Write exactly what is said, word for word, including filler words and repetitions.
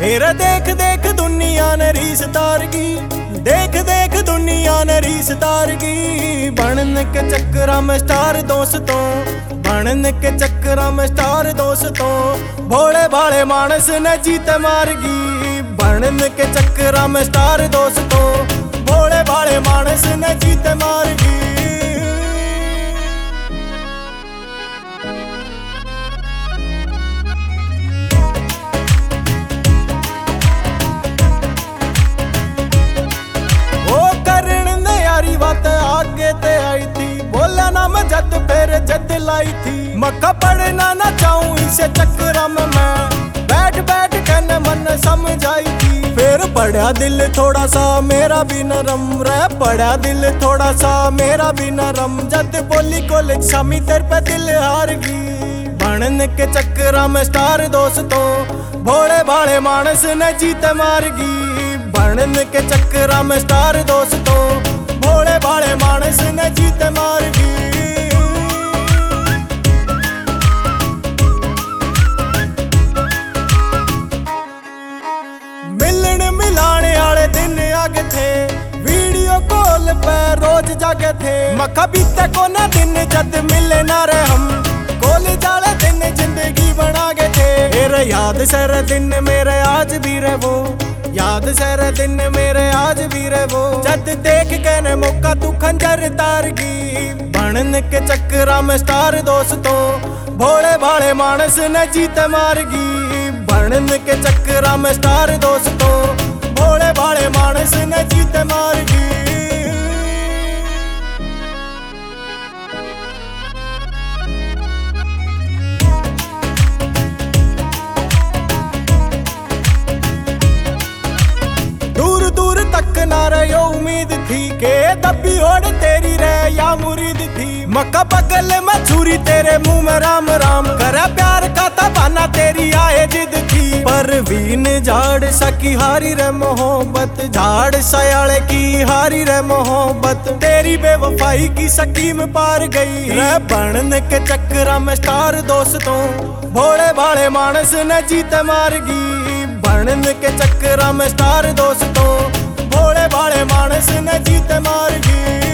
मेरा देख देख दुनिया ने रीस तारगी, देख देख दुनिया ने रीस तारगी। बनने के चक्करा में स्टार दोस्तों, बनने के चक्करा में स्टार दोस्तों, भोले भाले मानस ने जीत मारगी। बनने के चक्करा में स्टार दोस्तों, भोले भाले मानस ने जीत मारगी। बात आगे ते आई थी, बोला ना मैं जद फिर जद लाई थी। मक्का पढ़ना ना चाहूं इसे चक्करा में मैं, बैठ बैठ कहने मन समझाई थी। फिर पढ़ा दिल थोड़ा सा मेरा भी नरम रह, पढ़ा दिल थोड़ा सा मेरा भी नरम। जद बोली कॉलेज शामी तेरे पे दिल हार गई। बनने के चक्करा में स्टार दोस्तों, भोले भाले मानस ने जीत मारगी। बनने के चक्करा में स्टार दोस्तों, भोले भाले मानस ने जीत मारगी। मिलन मिलाने वाले दिन आगे थे, वीडियो कॉल पे रोज जागे थे। मक्का बीते को ना दिन जद मिले ना रे हम, कॉलेज वाले दिन जिंदगी बना गए थे। मेरे याद सर दिन मेरे आज भी रहे वो, याद सर दिन मेरे आज भी रहे वो। जद देख कहने मौका तू खंजर तारगी। बनने के चक्करा में स्टार दोस्तों, भोले भाले मानस ने जीत मारगी। बनने के चक्करा में स्टार दोस्तों, भोले भाले मानस ने जीत मारगी। दूर दूर तक ना रहो उम्मीद थी के दबी ओढ़ तेरी रह या मुरीद थी। मक्का बगल में छुरी तेरे मुंह में राम राम करे, प्यार का तबाना तेरी आए जिद थी। परवीन झाड़ सकी हारी रे मोहब्बत, झाड़ सयाले की हारी रे मोहब्बत। तेरी बेवफाई की स्कीम पार गई रे। बनने के चक्करा में स्टार दोस्तों, भोले भाले मानस ने जीत मारगी। बनने के चक्करा में स्टार दोस्तों, भोले भाले मानस ने जीत मारगी।